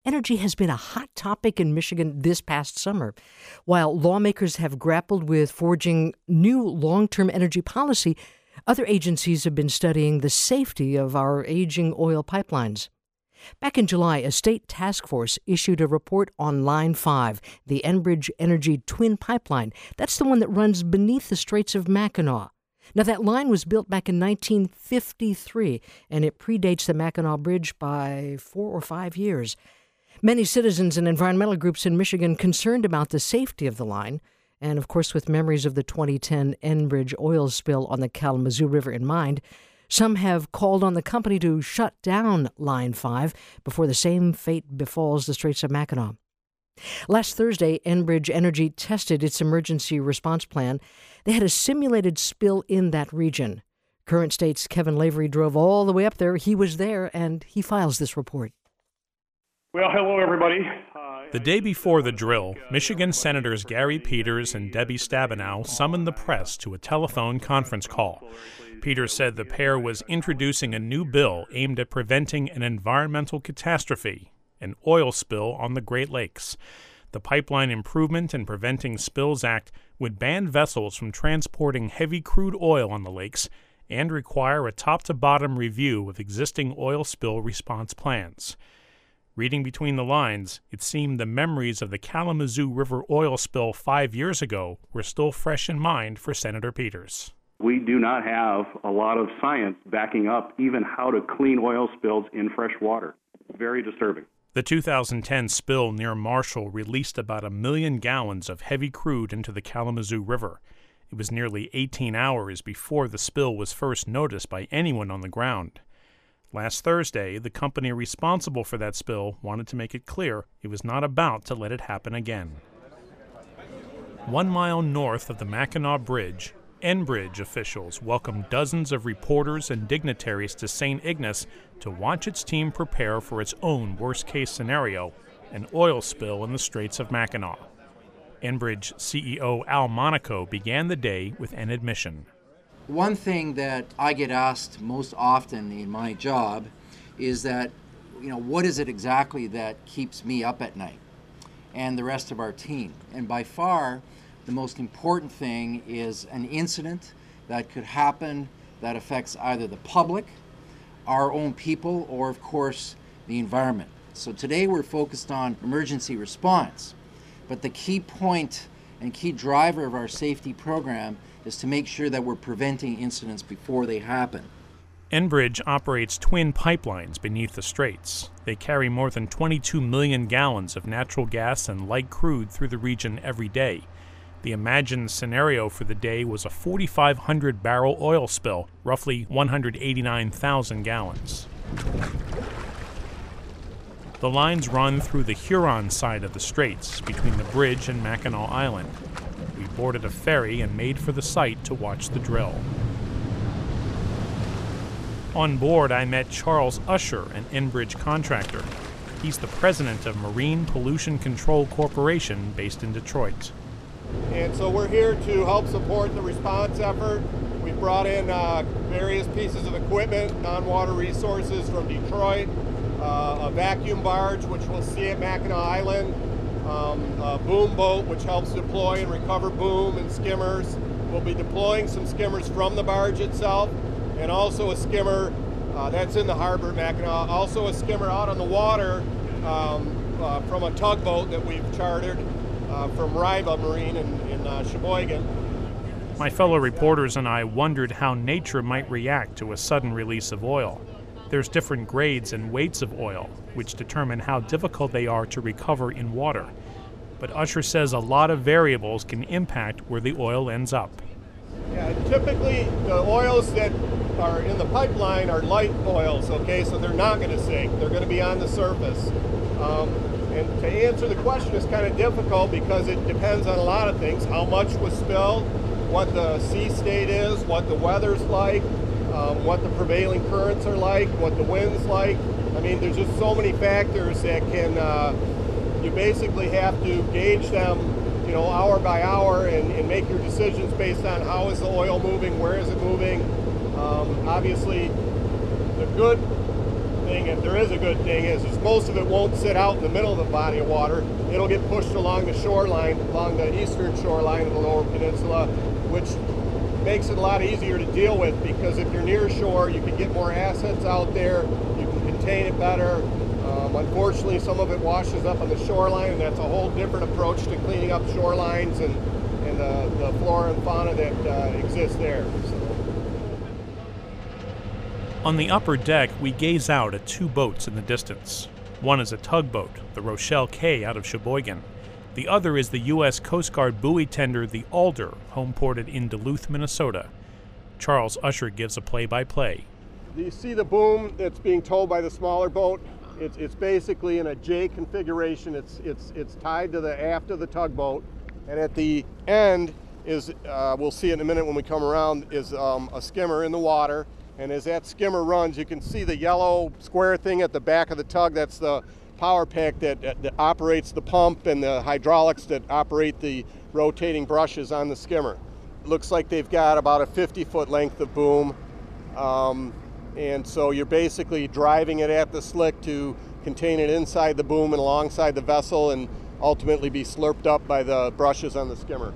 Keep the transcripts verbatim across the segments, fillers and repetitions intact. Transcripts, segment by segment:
energy has been a hot topic in Michigan this past summer. While lawmakers have grappled with forging new long-term energy policy, other agencies have been studying the safety of our aging oil pipelines. Back in July, a state task force issued a report on Line five, the Enbridge Energy Twin Pipeline. That's the one that runs beneath the Straits of Mackinac. Now, that line was built back in nineteen fifty-three, and it predates the Mackinac Bridge by four or five years. Many citizens and environmental groups in Michigan concerned about the safety of the line, and of course with memories of the twenty ten Enbridge oil spill on the Kalamazoo River in mind, some have called on the company to shut down Line five before the same fate befalls the Straits of Mackinac. Last Thursday, Enbridge Energy tested its emergency response plan. They had a simulated spill in that region. Current State's Kevin Lavery drove all the way up there. He was there, and he files this report. Well, hello, everybody. Uh, the day before the drill, Michigan Senators Gary Peters and Debbie Stabenow summoned the press to a telephone conference call. Peters said the pair was introducing a new bill aimed at preventing an environmental catastrophe, an oil spill on the Great Lakes. The Pipeline Improvement and Preventing Spills Act would ban vessels from transporting heavy crude oil on the lakes and require a top-to-bottom review of existing oil spill response plans. Reading between the lines, it seemed the memories of the Kalamazoo River oil spill five years ago were still fresh in mind for Senator Peters. We do not have a lot of science backing up even how to clean oil spills in fresh water. Very disturbing. The two thousand ten spill near Marshall released about a million gallons of heavy crude into the Kalamazoo River. It was nearly eighteen hours before the spill was first noticed by anyone on the ground. Last Thursday, the company responsible for that spill wanted to make it clear it was not about to let it happen again. One mile north of the Mackinac Bridge, Enbridge officials welcomed dozens of reporters and dignitaries to Saint Ignace to watch its team prepare for its own worst-case scenario, an oil spill in the Straits of Mackinac. Enbridge C E O Al Monaco began the day with an admission. One thing that I get asked most often in my job is that, you know, what is it exactly that keeps me up at night and the rest of our team? And by far, the most important thing is an incident that could happen that affects either the public, our own people, or of course, the environment. So today we're focused on emergency response, but the key point and key driver of our safety program is to make sure that we're preventing incidents before they happen. Enbridge operates twin pipelines beneath the straits. They carry more than twenty-two million gallons of natural gas and light crude through the region every day. The imagined scenario for the day was a forty-five hundred barrel oil spill, roughly one hundred eighty-nine thousand gallons. The lines run through the Huron side of the straits, between the bridge and Mackinac Island. We boarded a ferry and made for the site to watch the drill. On board, I met Charles Usher, an Enbridge contractor. He's the president of Marine Pollution Control Corporation based in Detroit. And so we're here to help support the response effort. We brought in uh, various pieces of equipment, non-water resources from Detroit, uh, a vacuum barge, which we'll see at Mackinac Island, um, a boom boat, which helps deploy and recover boom and skimmers. We'll be deploying some skimmers from the barge itself, and also a skimmer uh, that's in the harbor at Mackinac, also a skimmer out on the water um, uh, from a tugboat that we've chartered Uh, from Riva Marine in, in uh, Sheboygan. My fellow reporters and I wondered how nature might react to a sudden release of oil. There's different grades and weights of oil, which determine how difficult they are to recover in water. But Usher says a lot of variables can impact where the oil ends up. Yeah, typically the oils that are in the pipeline are light oils, okay, so they're not going to sink. They're going to be on the surface. Um, And to answer the question is kind of difficult because it depends on a lot of things. How much was spilled, what the sea state is, what the weather's like, um, what the prevailing currents are like, what the wind's like. I mean, there's just so many factors that can, uh, you basically have to gauge them, you know, hour by hour and, and make your decisions based on how is the oil moving, where is it moving. Um, obviously, the good thing, and there is a good thing, is, is most of it won't sit out in the middle of the body of water. It'll get pushed along the shoreline, along the eastern shoreline of the Lower Peninsula, which makes it a lot easier to deal with, because if you're near shore, you can get more assets out there, you can contain it better. Um, unfortunately, some of it washes up on the shoreline, and that's a whole different approach to cleaning up shorelines and, and the, the flora and fauna that uh, exists there. So. On the upper deck, we gaze out at two boats in the distance. One is a tugboat, the Rochelle K out of Sheboygan. The other is the U S Coast Guard buoy tender, the Alder, homeported in Duluth, Minnesota. Charles Usher gives a play-by-play. Do you see the boom that's being towed by the smaller boat? It's, it's basically in a J configuration. It's, it's, it's tied to the aft of the tugboat, and at the end is, uh, we'll see it in a minute when we come around, is um, a skimmer in the water. And as that skimmer runs, you can see the yellow square thing at the back of the tug. That's the power pack that, that, that operates the pump and the hydraulics that operate the rotating brushes on the skimmer. It looks like they've got about a fifty foot length of boom. Um, and so you're basically driving it at the slick to contain it inside the boom and alongside the vessel, and ultimately be slurped up by the brushes on the skimmer.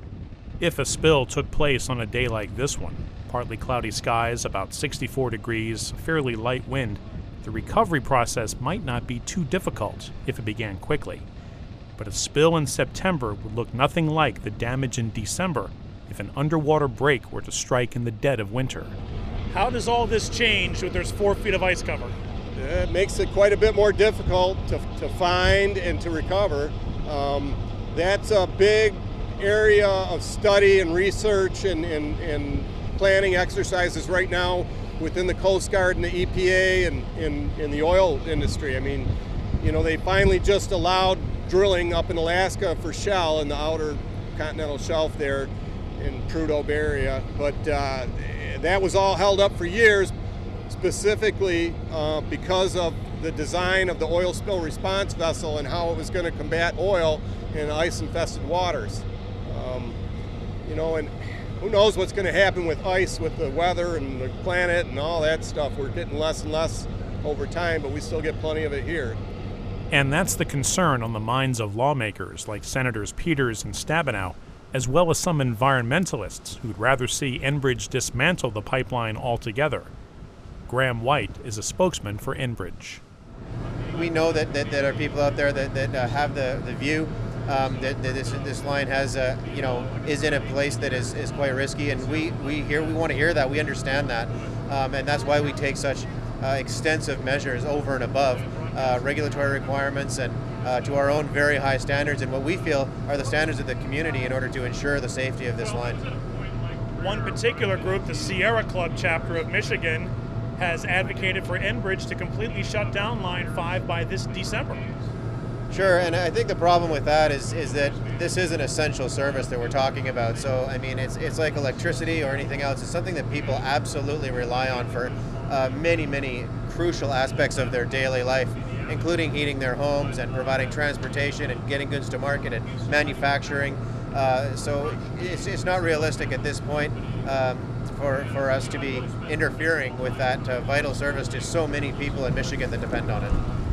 If a spill took place on a day like this one, partly cloudy skies, about sixty-four degrees, fairly light wind, the recovery process might not be too difficult if it began quickly. But a spill in September would look nothing like the damage in December if an underwater break were to strike in the dead of winter. How does all this change when there's four feet of ice cover? It makes it quite a bit more difficult to, to find and to recover. Um, that's a big area of study and research and, and, and planning exercises right now within the Coast Guard and the E P A and in, in the oil industry. I mean, you know, they finally just allowed drilling up in Alaska for shell in the outer continental shelf there in Prudhoe area, but uh, that was all held up for years, specifically uh, because of the design of the oil spill response vessel and how it was going to combat oil in ice-infested waters. Um, you know, and who knows what's going to happen with ice, with the weather and the planet and all that stuff. We're getting less and less over time, but we still get plenty of it here. And that's the concern on the minds of lawmakers like Senators Peters and Stabenow, as well as some environmentalists who'd rather see Enbridge dismantle the pipeline altogether. Graham White is a spokesman for Enbridge. We know that, that there are people out there that, that uh, have the, the view Um, that, that this this line has uh, you know is in a place that is, is quite risky, and we we hear we want to hear that. We understand that, um, and that's why we take such uh, extensive measures over and above uh, regulatory requirements and uh, to our own very high standards and what we feel are the standards of the community in order to ensure the safety of this line. One particular group, the Sierra Club chapter of Michigan, has advocated for Enbridge to completely shut down Line five by this December. Sure, and I think the problem with that is is that this is an essential service that we're talking about. So, I mean, it's it's like electricity or anything else. It's something that people absolutely rely on for uh, many, many crucial aspects of their daily life, including heating their homes and providing transportation and getting goods to market and manufacturing. Uh, so it's, it's not realistic at this point um, for, for us to be interfering with that uh, vital service to so many people in Michigan that depend on it.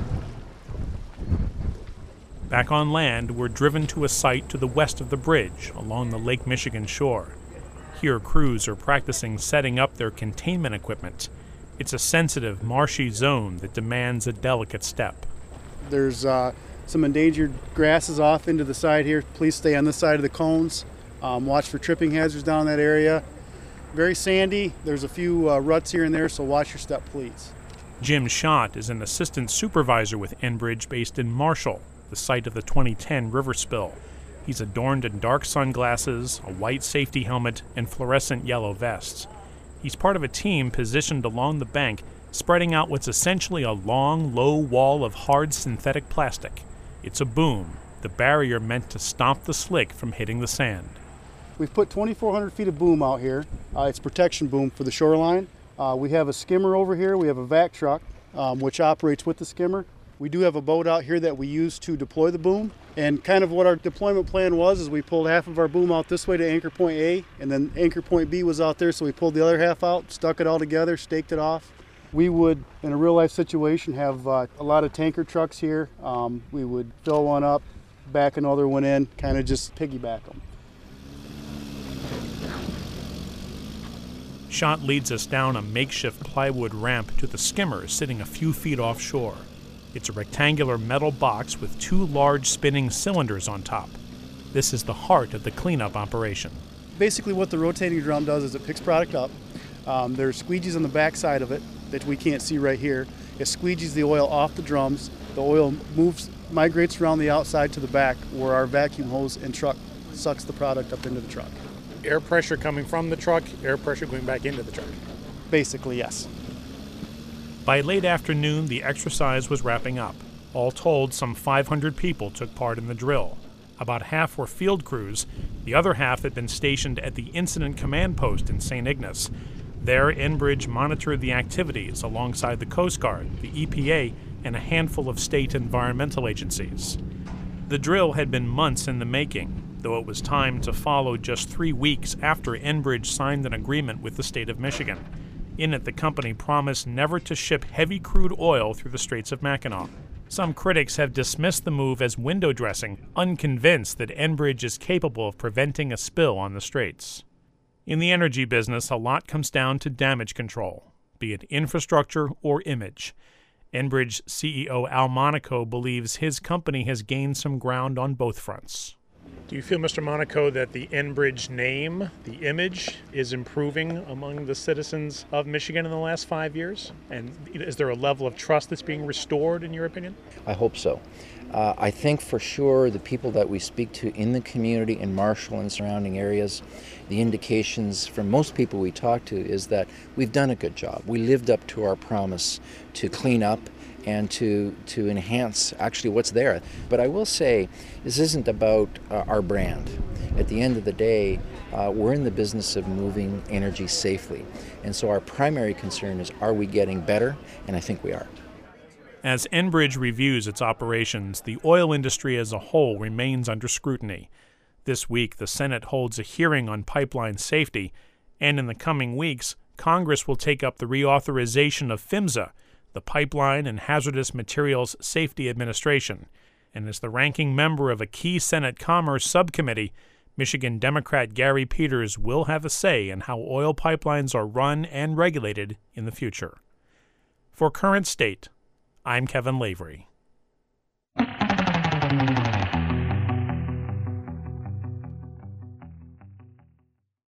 Back on land, we're driven to a site to the west of the bridge along the Lake Michigan shore. Here, crews are practicing setting up their containment equipment. It's a sensitive, marshy zone that demands a delicate step. There's uh, some endangered grasses off into the side here. Please stay on this side of the cones. Um, watch for tripping hazards down that area. Very sandy. There's a few uh, ruts here and there, so watch your step, please. Jim Schott is an assistant supervisor with Enbridge based in Marshall, the site of the twenty ten river spill. He's adorned in dark sunglasses, a white safety helmet, and fluorescent yellow vests. He's part of a team positioned along the bank, spreading out what's essentially a long, low wall of hard synthetic plastic. It's a boom, the barrier meant to stop the slick from hitting the sand. We've put twenty-four hundred feet of boom out here. Uh, it's protection boom for the shoreline. Uh, we have a skimmer over here. We have a vac truck, um, which operates with the skimmer. We do have a boat out here that we use to deploy the boom. And kind of what our deployment plan was is we pulled half of our boom out this way to anchor point A, and then anchor point B was out there, so we pulled the other half out, stuck it all together, staked it off. We would, in a real-life situation, have uh, a lot of tanker trucks here. Um, we would fill one up, back another one in, kind of just piggyback them. Schott leads us down a makeshift plywood ramp to the skimmer sitting a few feet offshore. It's a rectangular metal box with two large spinning cylinders on top. This is the heart of the cleanup operation. Basically what the rotating drum does is it picks product up. Um, there's squeegees on the back side of it that we can't see right here. It squeegees the oil off the drums. The oil moves, migrates around the outside to the back where our vacuum hose and truck sucks the product up into the truck. Air pressure coming from the truck, air pressure going back into the truck. Basically, yes. By late afternoon, the exercise was wrapping up. All told, some five hundred people took part in the drill. About half were field crews. The other half had been stationed at the Incident Command Post in Saint Ignace. There, Enbridge monitored the activities alongside the Coast Guard, the E P A, and a handful of state environmental agencies. The drill had been months in the making, though it was timed to follow just three weeks after Enbridge signed an agreement with the state of Michigan. In it, the company promised never to ship heavy crude oil through the Straits of Mackinac. Some critics have dismissed the move as window dressing, unconvinced that Enbridge is capable of preventing a spill on the Straits. In the energy business, a lot comes down to damage control, be it infrastructure or image. Enbridge C E O Al Monaco believes his company has gained some ground on both fronts. Do you feel, Mister Monaco, that the Enbridge name, the image, is improving among the citizens of Michigan in the last five years? And is there a level of trust that's being restored, in your opinion? I hope so. Uh, I think for sure the people that we speak to in the community in Marshall and surrounding areas, the indications from most people we talk to is that we've done a good job. We lived up to our promise to clean up and to to enhance actually what's there. But I will say, this isn't about uh, our brand. At the end of the day, uh, we're in the business of moving energy safely. And so our primary concern is, are we getting better? And I think we are. As Enbridge reviews its operations, the oil industry as a whole remains under scrutiny. This week, the Senate holds a hearing on pipeline safety, and in the coming weeks, Congress will take up the reauthorization of PHMSA, the Pipeline and Hazardous Materials Safety Administration. And as the ranking member of a key Senate Commerce subcommittee, Michigan Democrat Gary Peters will have a say in how oil pipelines are run and regulated in the future. For Current State, I'm Kevin Lavery.